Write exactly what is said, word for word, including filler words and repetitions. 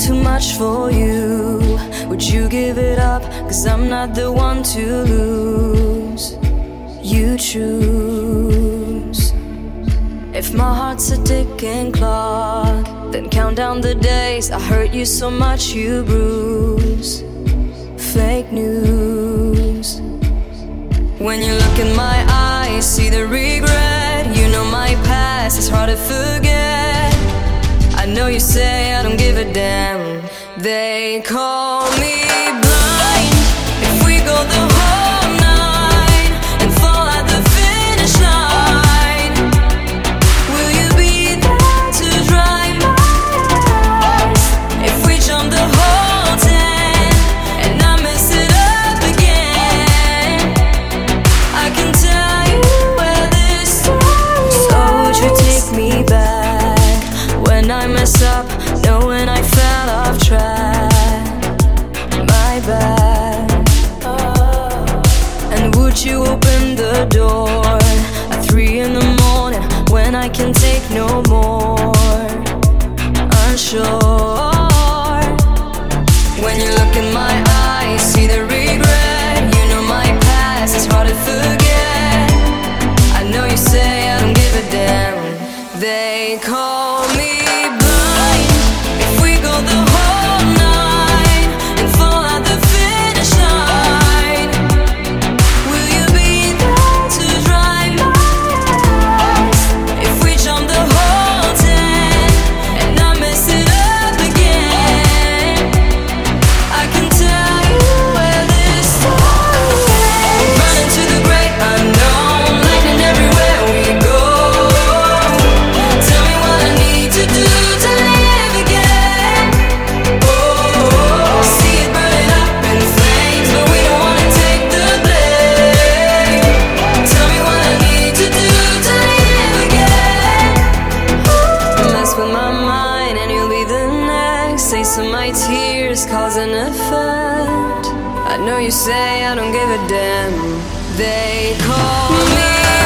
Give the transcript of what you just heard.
too much for you? Would you give it up? Cause I'm not the one to lose. You choose. If my heart's a ticking clock, then count down the days I hurt you so much you bruise. Fake news. When you look in my eyes, see the regret. You know my past, it's hard to forget. I know you say I don't give a damn. They call me blind. If we go the whole night and fall at the finish line, will you be there to dry my eyes? If we jump the whole ten and I mess it up again, I can tell you where this started. So would you take me back when I mess up, knowing I fell off track? My bad. And would you open the door at three in the morning when I can take no more? Unsure. When you look in my eyes, see the regret. You know my past, it's hard to forget. I know you say I don't give a damn. They call me blind. If we go the whole night and fall at the finish line, will you be there to dry my eyes? If we jump the whole ten and I mess it up again, I can tell you where this started. Running to the great unknown, lightning everywhere we go. Tell me what I need to do to live again. Oh, see it burning up in flames, but we don't wanna take the blame. Tell me what I need to do to live again. Mess with my mind and you'll be the next. Taste of my tears, cause and effect. I know you say I don't give a damn. They call me